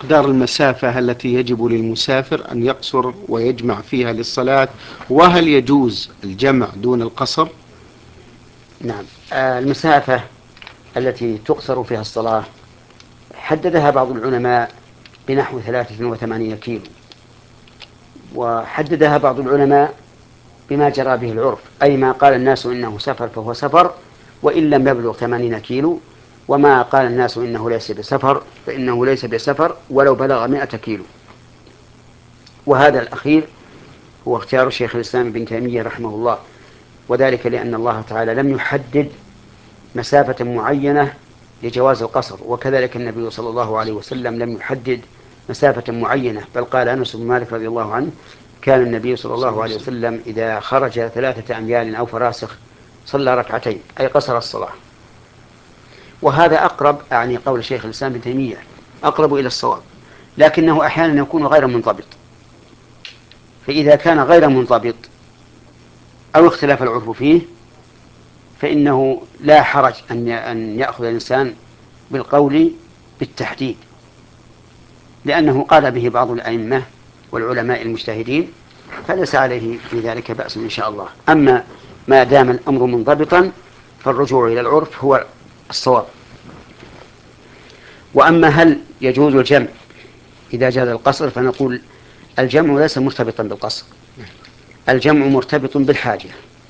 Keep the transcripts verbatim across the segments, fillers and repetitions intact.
مقدار المسافة التي يجب للمسافر أن يقصر ويجمع فيها للصلاة، وهل يجوز الجمع دون القصر؟ نعم. آه المسافة التي تقصر فيها الصلاة حددها بعض العلماء بنحو ثلاثة وثمانين كيلو، وحددها بعض العلماء بما جرى به العرف، أي ما قال الناس إنه سفر فهو سفر وإن لم يبلغ ثمانين كيلو، وما قال الناس إنه ليس بسفر فإنه ليس بسفر ولو بلغ مئة كيلو. وهذا الأخير هو اختيار شيخ الإسلام ابن تيمية رحمه الله، وذلك لأن الله تعالى لم يحدد مسافة معينة لجواز القصر، وكذلك النبي صلى الله عليه وسلم لم يحدد مسافة معينة، بل قال أنس بن مالك رضي الله عنه: كان النبي صلى الله عليه وسلم إذا خرج ثلاثة أميال أو فراسخ صلى ركعتين، أي قصر الصلاة. وهذا أقرب، يعني قول شيخ الإسلام ابن تيمية أقرب إلى الصواب، لكنه أحيانا يكون غير منضبط. فإذا كان غير منضبط أو اختلاف العرف فيه فإنه لا حرج أن يأخذ الإنسان بالقول بالتحديد، لأنه قال به بعض الأئمة والعلماء المجتهدين، فليس عليه في ذلك بأس إن شاء الله. أما ما دام الأمر منضبطا فالرجوع إلى العرف هو الصواب. وأما هل يجوز الجمع إذا جاز القصر، فنقول الجمع ليس مرتبطا بالقصر، الجمع مرتبط بالحاجة،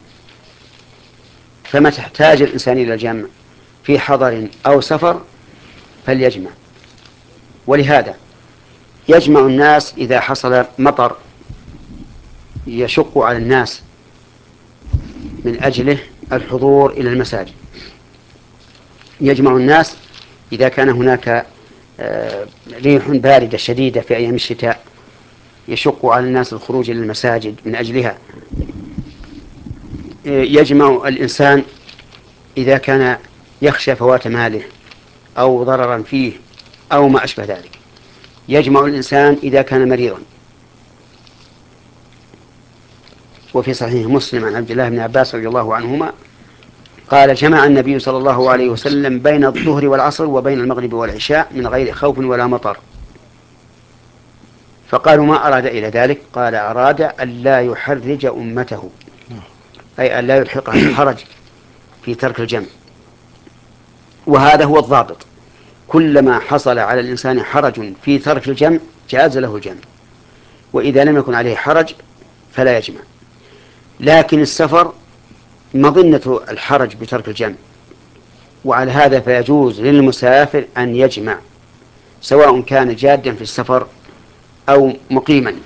فما تحتاج الإنسان إلى الجمع في حضر أو سفر فليجمع. ولهذا يجمع الناس إذا حصل مطر يشق على الناس من أجله الحضور إلى المساجد، يجمع الناس إذا كان هناك ريح باردة شديدة في أيام الشتاء يشق على الناس الخروج إلى المساجد من أجلها، يجمع الإنسان إذا كان يخشى فوات ماله أو ضررا فيه أو ما أشبه ذلك، يجمع الإنسان إذا كان مريضا. وفي صحيح مسلم عن عبد الله بن عباس رضي الله عنهما قال: جمع النبي صلى الله عليه وسلم بين الظهر والعصر وبين المغرب والعشاء من غير خوف ولا مطر. فقالوا: ما أراد إلى ذلك؟ قال: أراد أن لا يحرج أمته، أي أن لا يلحقها الحرج في ترك الجمع. وهذا هو الضابط، كلما حصل على الإنسان حرج في ترك الجمع جاز له الجمع، وإذا لم يكن عليه حرج فلا يجمع. لكن السفر مظنة الحرج بترك الجمع، وعلى هذا فيجوز للمسافر أن يجمع سواء كان جادا في السفر أو مقيما،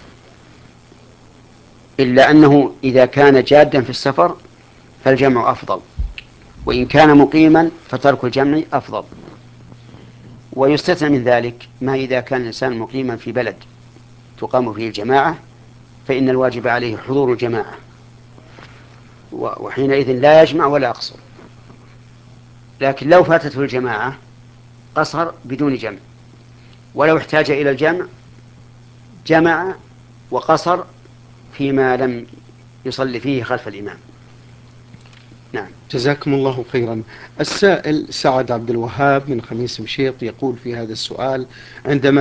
إلا أنه إذا كان جادا في السفر فالجمع أفضل، وإن كان مقيما فترك الجمع أفضل. ويستثنى من ذلك ما إذا كان الإنسان مقيما في بلد تقام فيه الجماعة فإن الواجب عليه حضور الجماعة، وحينئذ لا يجمع ولا يقصر. لكن لو فاتته الجماعة قصر بدون جمع، ولو احتاج إلى الجمع جمع وقصر فيما لم يصلي فيه خلف الإمام. نعم. جزاكم الله خيرا. السائل سعد عبد الوهاب من خميس مشيط يقول في هذا السؤال: عندما